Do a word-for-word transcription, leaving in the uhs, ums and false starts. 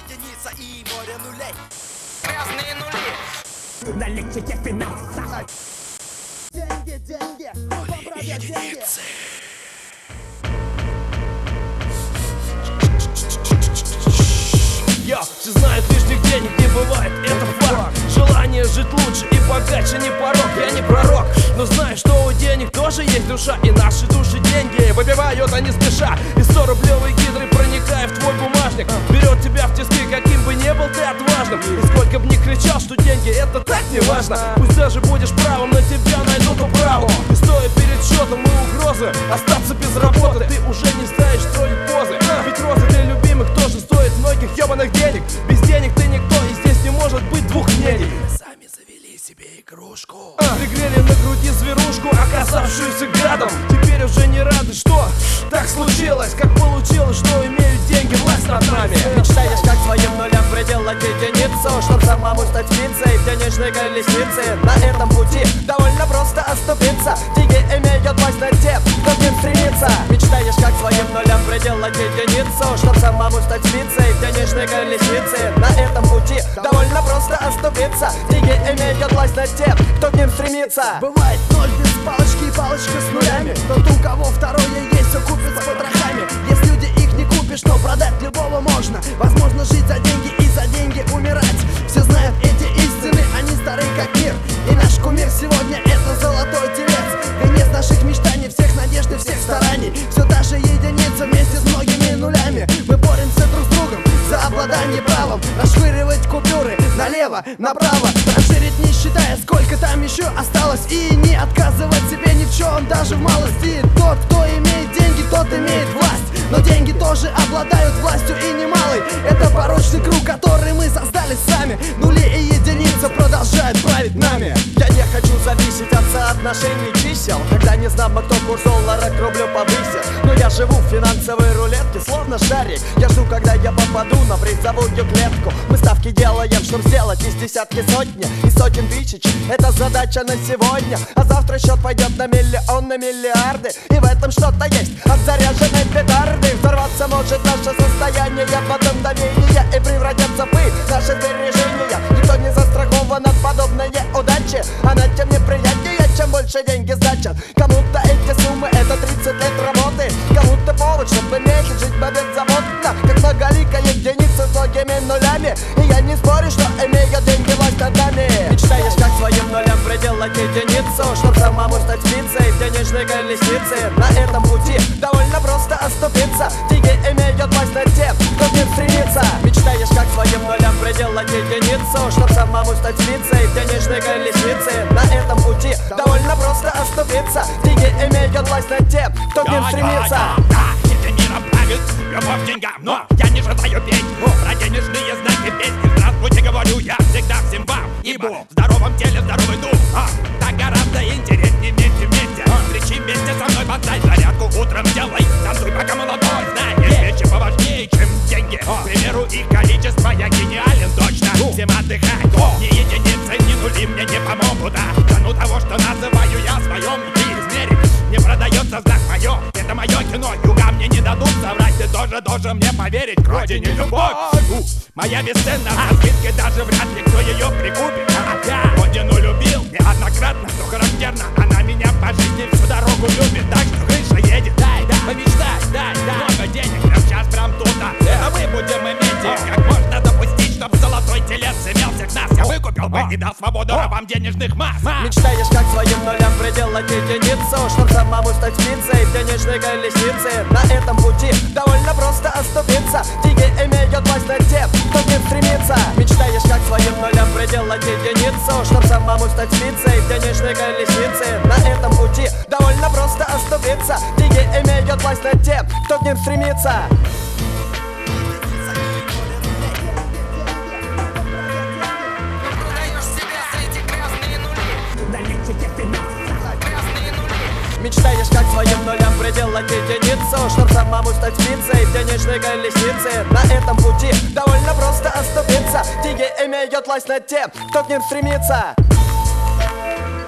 единица и море нулей. Грязные нули. На лексике финанса. Деньги, деньги, поправят деньги. Йо, все знают, лишних денег не бывает, это факт. Желание жить лучше и богаче не порог. Я не пророк, но знаю, что у денег тоже есть душа. И наши души деньги выпивают они спеша. И сто рублевые гидры, проникая в твой бумажник, берет тебя в тиски, каким бы ни был ты отважным. И сколько бы ни кричал, что деньги это так не важно. Пусть даже будешь правым, на тебя найдут управу. И стоя перед счетом и угрозы остаться без работы, ты уже не станешь строить позы. Ведь розы для любимых тоже стоят многих ебаных денег. Без денег ты никто, и здесь не может быть двух мнений. Сами завели себе игрушку. а, Пригрели на груди зверушку, оказавшуюся гадом. Теперь уже не рады, что так случилось. Как получилось, что имеют деньги власть над нами. Мечтаешь как своим нулям приделать единицу, чтоб самому стать птицей в денежной колеснице. На этом пути довольно просто оступиться. Деньги имеют власть над тем, кто к ним стремится. Мечтаешь как своим нулям приделать единицу, чтоб самому стать птицей в денежной колеснице. На этом пути довольно просто оступиться. Деньги имеют власть над тем, кто к ним стремится. Бывает ноль без палочки и палочка с нулями. Тот, у кого второе есть, все купит с потрохами. Есть люди, их не купишь, но продать любого можно. Возможно жить за деньги и за деньги умирать. Все знают эти истины, они стары как мир. И наш кумир сегодня это золотой телец. Венец наших мечтаний, всех надежд и всех стараний. Все та же единица вместе с многими нулями. Мы боремся друг с другом за обладание правом. Расшвыривать купюры налево, направо. Транжирить не считая, сколько там еще осталось. И не отказывать себе ни в чем, даже в малости. Тот, кто имеет деньги, тот имеет власть. Но деньги тоже обладают властью и немалой. Это порочный круг, который мы создали сами. Нули и единица продолжают править нами. Я не хочу зависеть от соотношений чисел, когда не знамо, кто курс доллара к рублю повысит. Но я живу в финансовой рулетке, словно шарик. Я жду, когда я попаду на призовую клетку. Мы ставки делаем, чтобы сделать из десятки сотни и сотен тысяч. Это задача на сегодня. А завтра счет пойдет на миллион, на миллиарды. И в этом что-то есть от заряженной петарды. Взорваться может наше состояние под давление и превратиться в пыль наши сбережения. Никто не застрахован от подобной удачи. Она тем неприятнее, чем больше деньги значат. Кому-то эти суммы это тридцать лет работы, кому-то повод, чтобы месяц жить беззаботно. Как многоликая единица с многими нулями. И я не спорю, что имеют деньги власть над нами. Мечтаешь как своим нулям приделать единицу, чтоб самому стать птицей в денежной колеснице. На этом пути довольно просто оступиться. Деньги имеют власть над тем, кто к ним стремится. Мечтаешь как своим нулям приделать единицу, чтоб самому стать птицей в денежной колеснице. На этом пути довольно просто оступиться. Деньги имеют власть над тем, кто к ним стремится. Этим миром правит любовь к деньгам, но я не желаю петь про денежные знаки песни. Здравствуйте, говорю я всегда всем вам, ибо в здоровом теле здоровый дух. а, Так гораздо интереснее вместе вместе. Встречи вместе со мной, бонсай, зарядку утром делай. Танцуй, пока молодой, знаешь, вещи поважнее, чем деньги. К примеру, их количество, я гениален точно. Всем отдыхать, ни единицы, ни нули мне не помогут. А цену того, что называю я в своем измере, не продается знак мое, это мое кино. Юга мне не дадут соврать, ты тоже должен мне поверить. К родине любовь, у, моя бесценна, со скидкой даже вряд ли кто ее прикупит. А я родину любил неоднократно, что характерно, она меня по жизни всю дорогу любит. Так что крыша едет, дай, дай, помечтай, дай, дай. Много денег прям сейчас, прям тут, а, а мы будем иметь их. Как можно допустить, чтоб золотой телец имел всех нас? Я выкупил бы и дал свободу рабам денежных масс. Мечтаешь как своим нулям приделать единицу, чтоб самому стать птицей в денежной колеснице. На этом пути довольно просто оступиться. Деньги имеют власть над тем, кто к ним стремится. Мечтаешь как своим нулям приделать единицу, чтоб самому стать птицей в денежной колеснице. На этом пути довольно просто оступиться. Деньги имеют власть над тем, кто к ним стремится. Мечтаешь как своим нулям приделать единицу, чтоб самому стать птицей в денежной колеснице. На этом пути довольно просто оступиться. Деньги имеют власть над тем, кто к ним стремится.